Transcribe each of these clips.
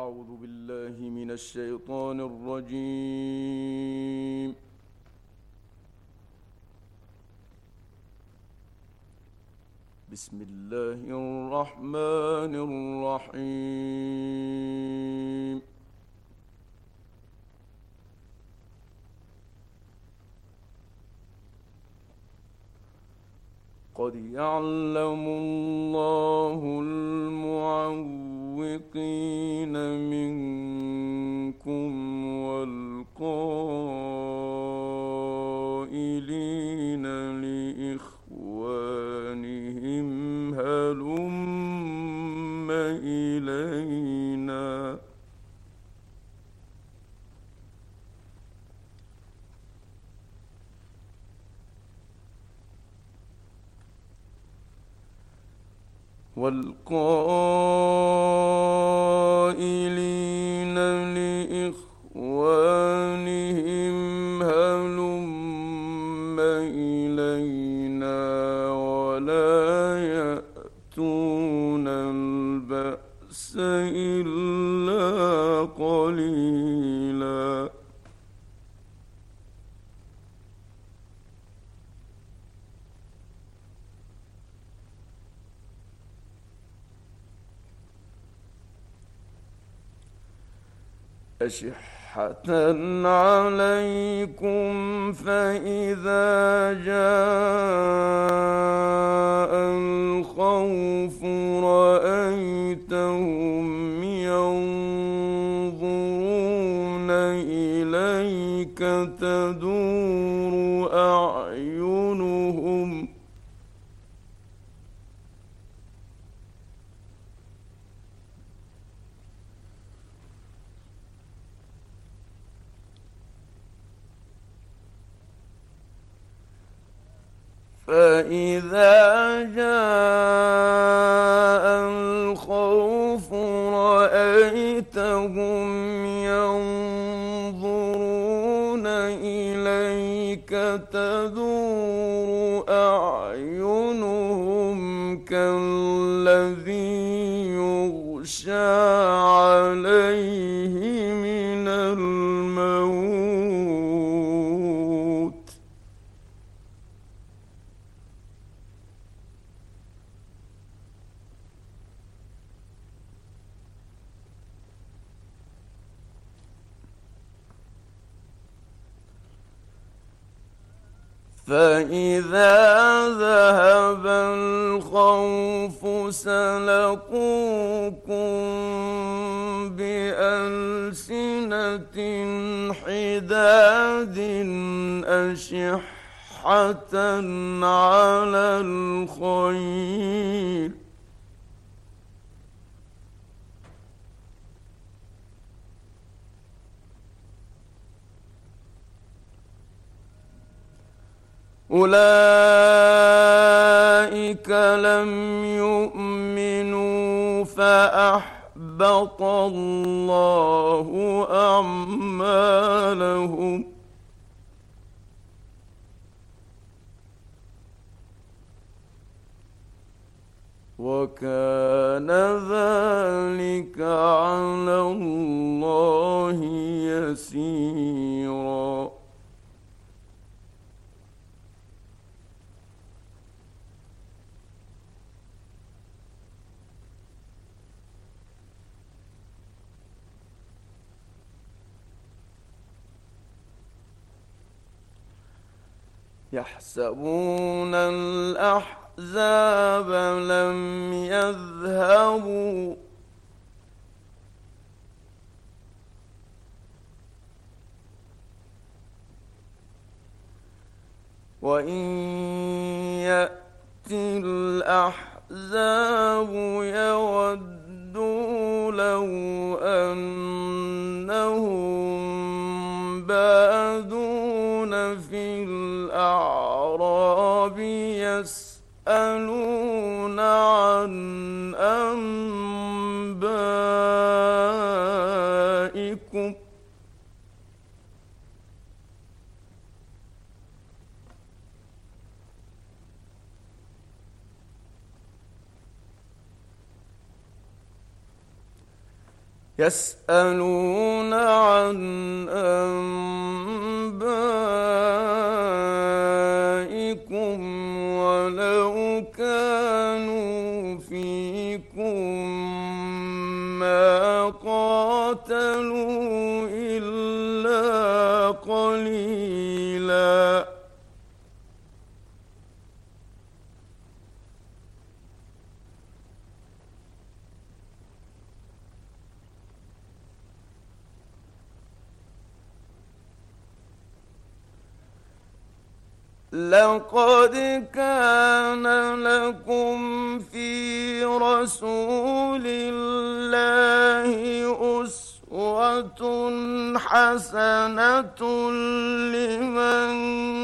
أعوذ بالله من الشيطان الرجيم. بسم الله الرحمن الرحيم. قد يعلم الله المعوقين منكم والقائلين لإخوانهم هلم إلينا والقائلين لإخوانهم هلم إلينا ولا يأتون البأس إلا قليلا. أشحة عليكم فإذا جاء الخوف رأيتهم ينظرون إليك تدور أعينهم فإذا جاء الخوف رأيتهم ينظرون إليك تدور أعينهم كالذي يغشى عليه من الموت فإذا ذهب الخوف سلقوكم بألسنة حداد أشحة على الخير أولئك لم يؤمنوا فأحبط الله أعمالهم وكان ذلك على الله يسيرا. يحسبون الأحزاب لم يذهبوا وإن يأتي الأحزاب يودوا لو أنهم بادون في الأعراب يسألون عن أنبائكم يسألون عن أنبائكم ولو كانوا فيكم ما قاتلوا إلا قليلا. لقد كان لكم في رسول الله أسوة حسنة لمن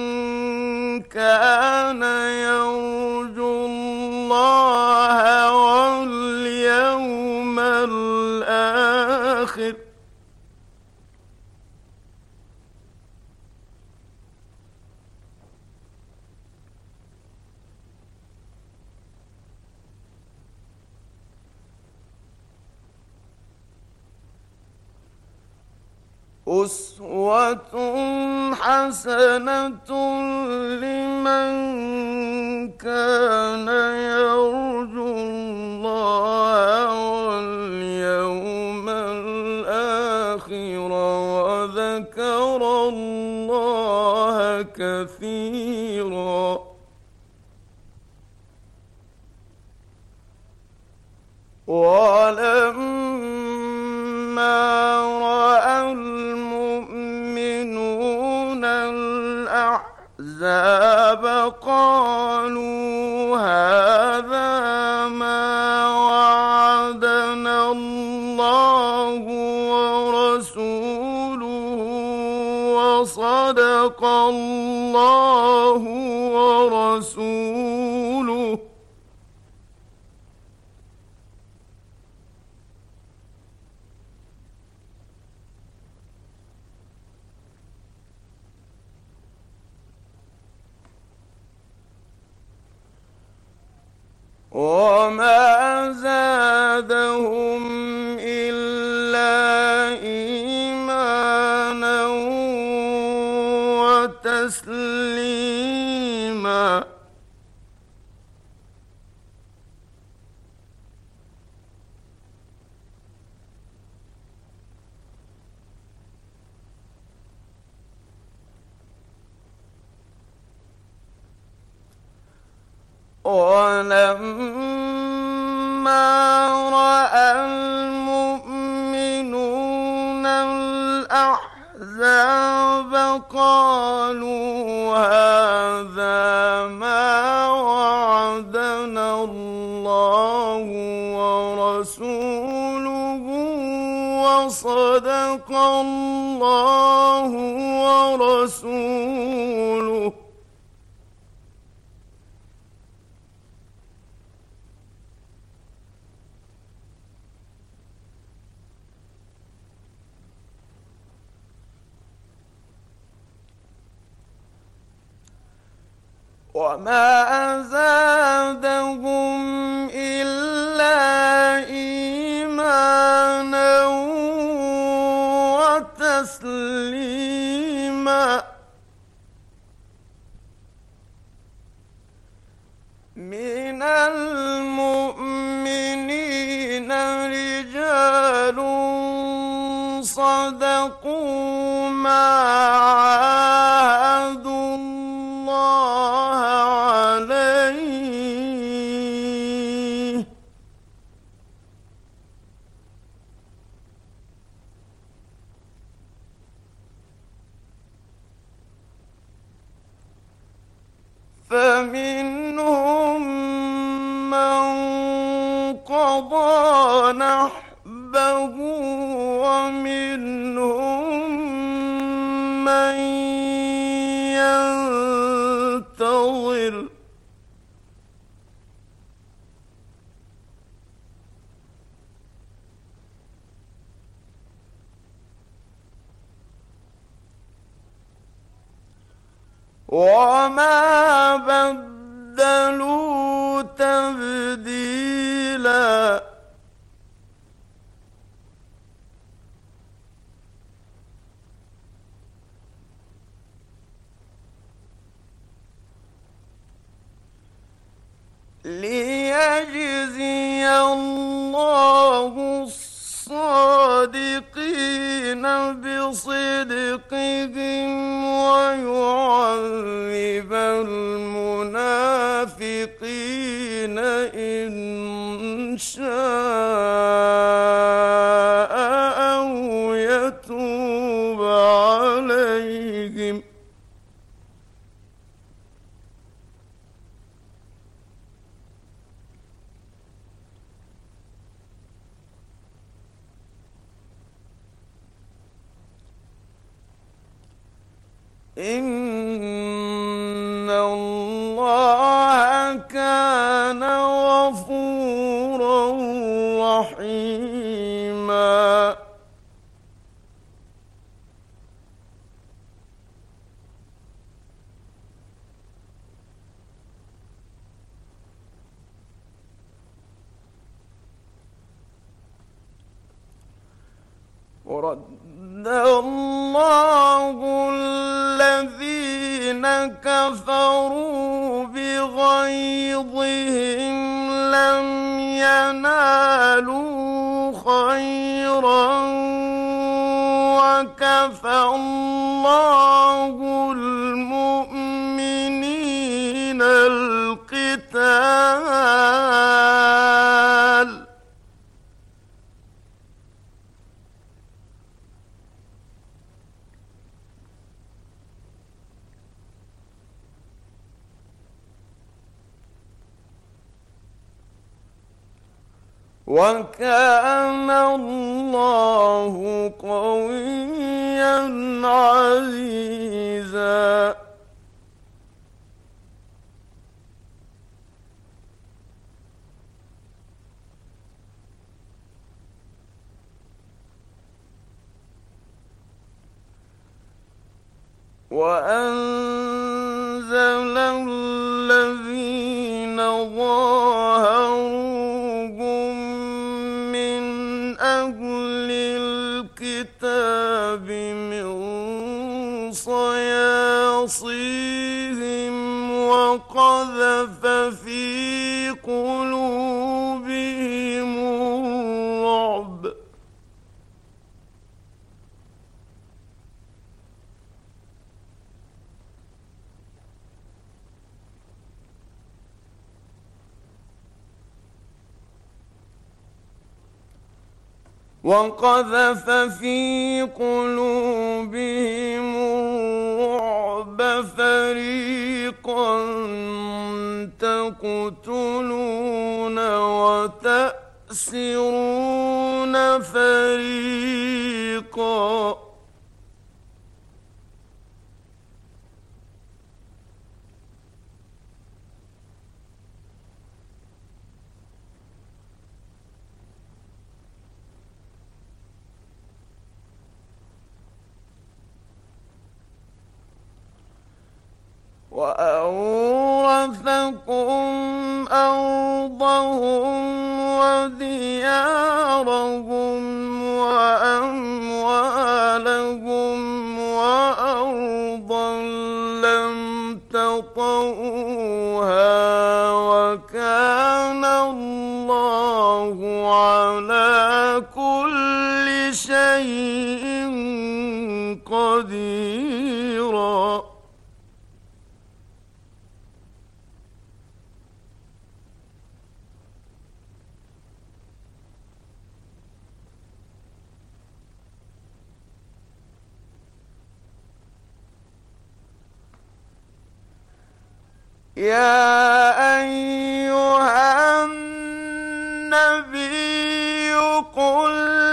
كان يرجو الله واليوم الآخر أسوة حسنة لمن كان يرجو الله واليوم الآخر وذكر الله كثيرا. ولما رأى المؤمنون الأحزاب قالوا هذا ما وعدنا الله ورسوله وصدق الله ورسوله وما زادهم إلا إيمانا وتسليما. ولما رأى المؤمنون الأحزاب قالوا هذا ما وعدنا الله ورسوله وصدق الله ورسوله وما زادهم إلا إيمانا وتسليما. من المؤمنين رجال صدقوا ما عاهدوا الله عليه فمنهم من قضى نحبه ومنهم من ينتظر وما بدلوا تبديلا. ليجزي الله الصادقين بصدقهم ويعذب المنافقين إن شاء أو يتوب عليهم. إن الله كان غفورا رحيما. ورد الله الذين كفروا بغيظهم لم ينالوا خيرا وكفى الله المؤمنين القتال. وكان الله قويا عزيزا. وأنزل الذين ظاهروهم من أهل الكتاب من صياصيهم وقذف في قلوبهم الرعب. وقذف في قلوبهم الرعب فريقا تقتلون وتأسرون فريقا. وأورثكم أرضهم وديارهم وأموالهم وأرضا لم تطئوها وكان الله على كل شيء قديرا. يا أيها النبي قل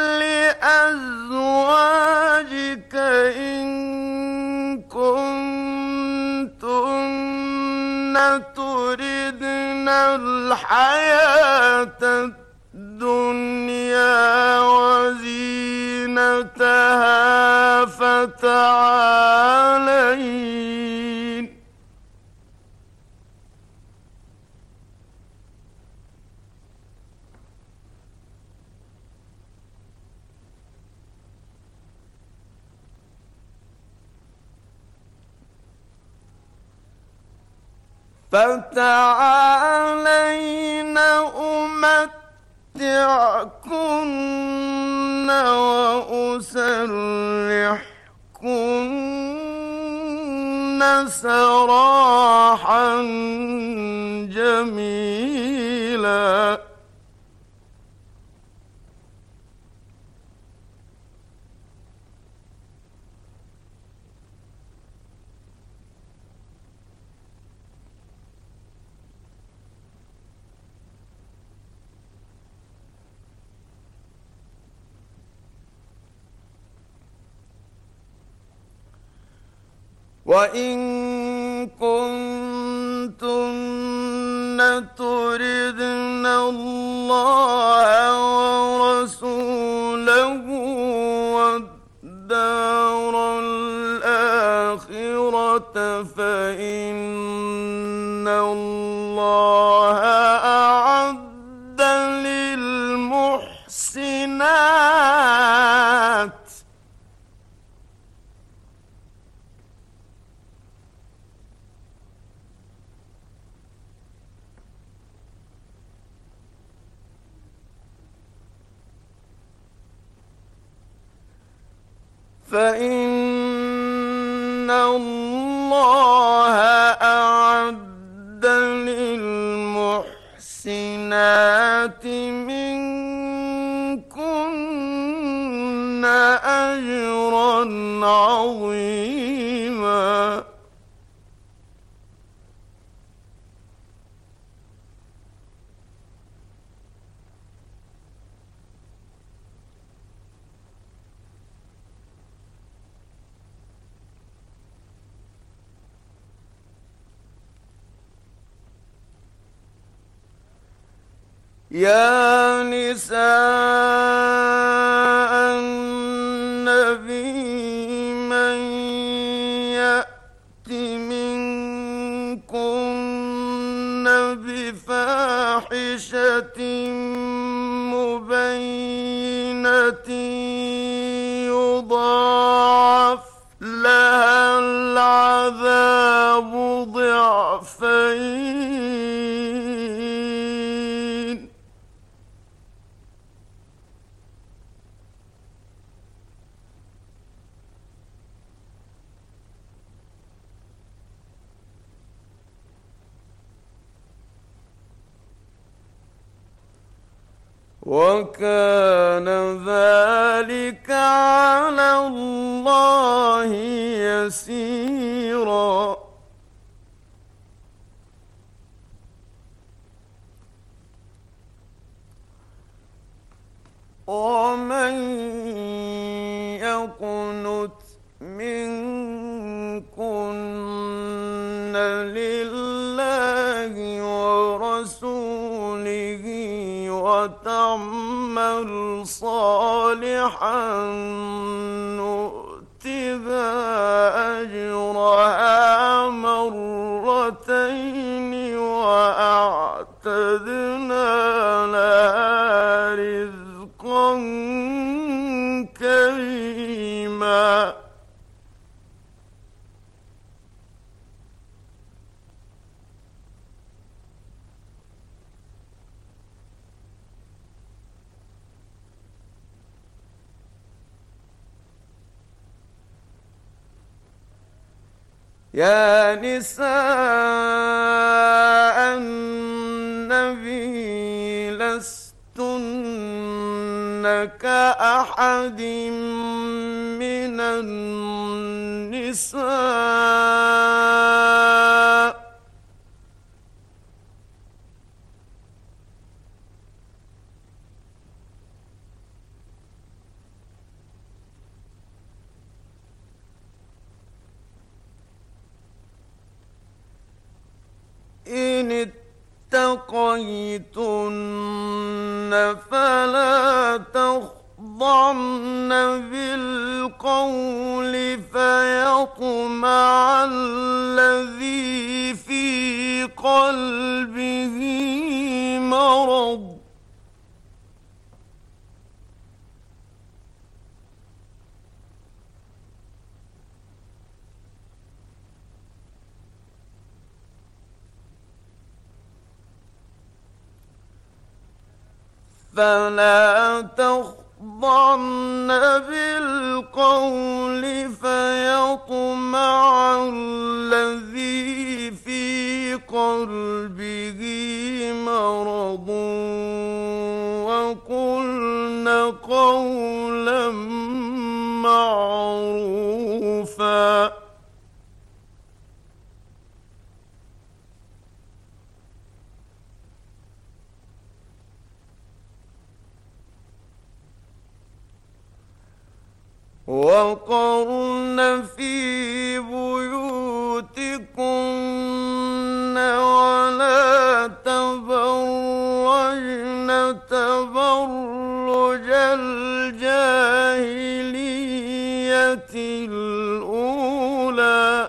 لأزواجك إن كنتن تردن الحياة الدنيا وزينتها فتعالين فتعالين أمتعكن وأسرحكن سراحا جميلا. وإن كنتن تردن الله ورسوله والدار الآخرة فإن الله أعد للمحسنات فإن الله أعد للمحسنات منكن أجرا عظيما. يا نساء النبي من يأت منكن بفاحشة مبينة يضاعف لها العذاب ضعفين وكان ذلك على الله يسيرا. ومن يقنت منكن لله ورسوله وتعمل صالحا نؤتها أجرها مرتين وأعتدنا لها رزقا كريما. يا نساء النبي لستن كأحد من النساء إن اتقيتن فلا تخضعن بالقول فيطمع الذي في قلبه مرض فلا تخضعن بالقول فيطمع الذي في قلبه مرض وقلن قولا معروفا وقرن في بيوتكن ولا تبرجن تبرج الجاهلية الأولى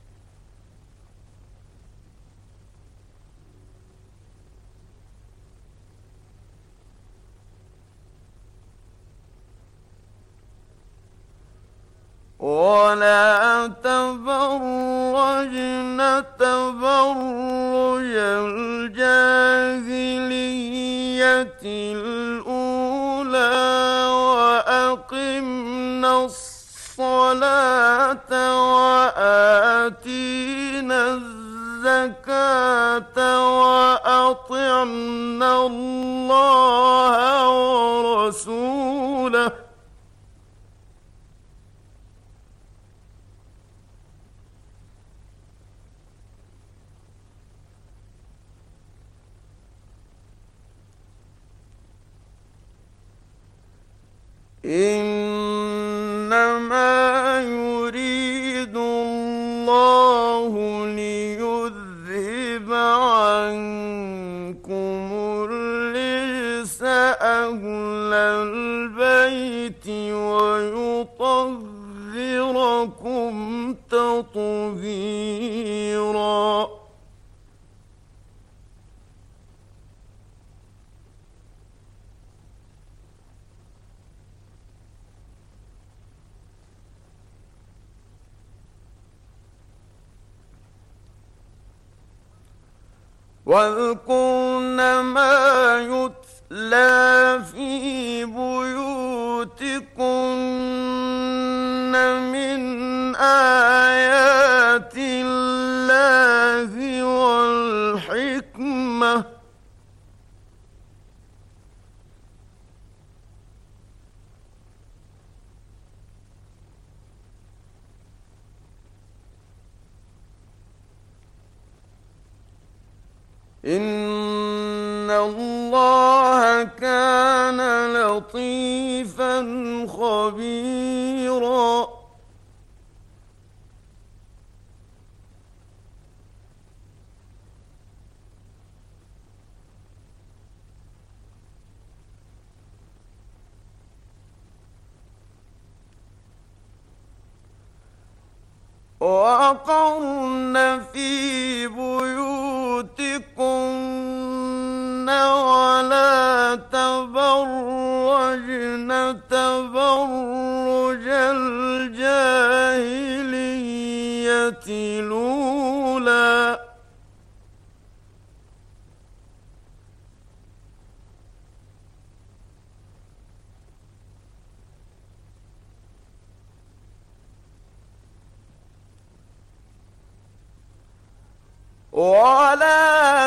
ولا تبرجن تبرج الجاهلية الأولى وأقمنا الصلاة وآتينا الزكاة وأطعنا الله ورسوله إنما يريد الله ليذهب عنكم الرجس أهل البيت ويطهركم تطهيرا واذكرن ما يتلى في بيوتكن من آيات الله والحكمة إن الله كان لطيفا خبيرا وقرن في بيوتكن ولا تبرجن تبرج الجاهلية الأولى ولا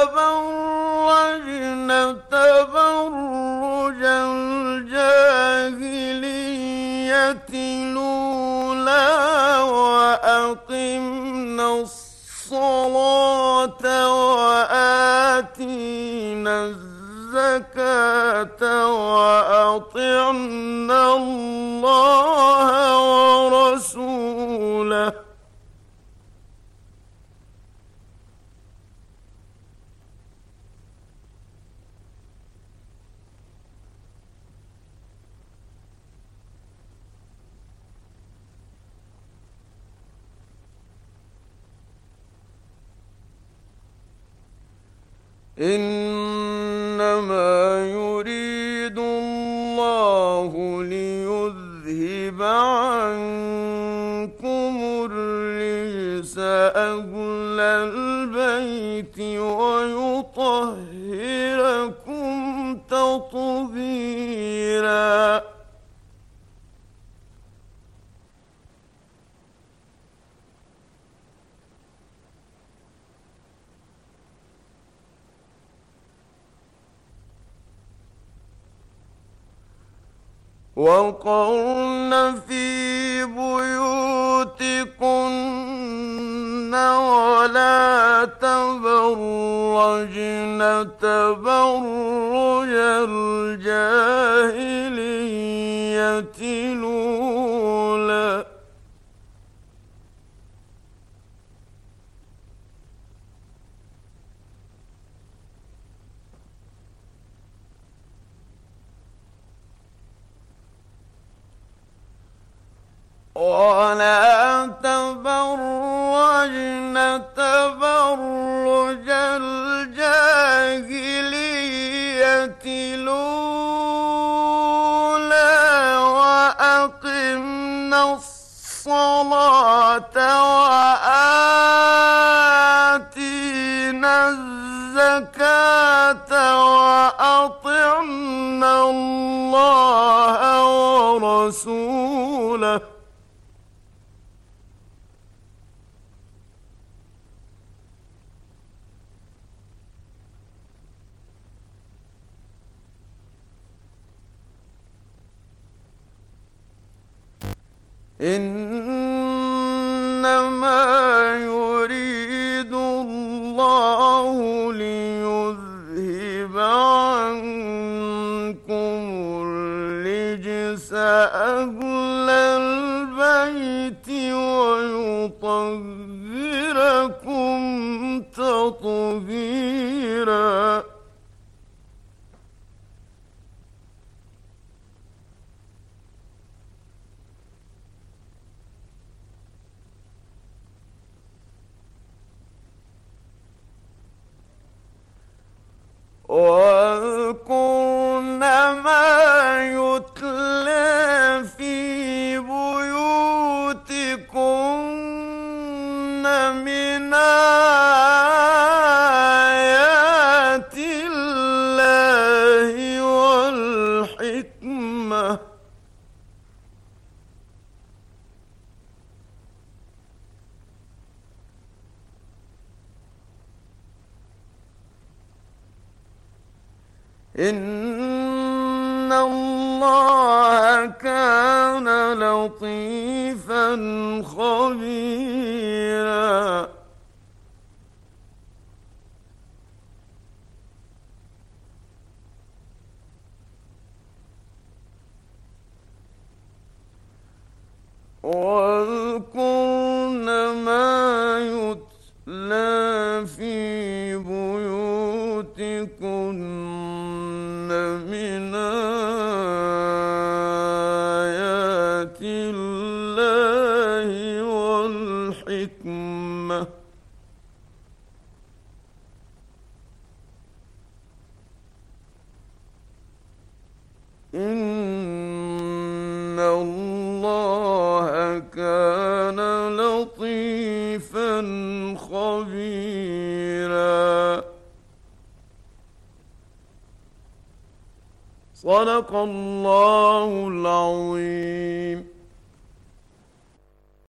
تبرجن تبرج الجاهلية الأولى وأقمنا الصلاة وآتينا الزكاة وأطعنا الله ورسوله إنما يريد الله ليذهب عنكم الرجس أهل البيت ويطهركم تطهيرا مبينا. وقرن في بيوتكن ولا تبرجن تبرج الجاهلية الأولى. ولا تبرجن تبرج الجاهلية الأولى وأقمنا الصلاة وآتينا الزكاة وأطعنا الله ورسوله إنما يريد الله ليذهب عنكم الرجس أهل البيت ويطهركم تطهيرا. واذكرن ما يتلى في بيوتكن من آيات الله والحكمة إن الله كان لطيفا خبيرا. واذكرن ما يتلى في بيوتكن من آيات الله والحكمة إن الله كان لطيفا خبيرا. صدق الله العظيم.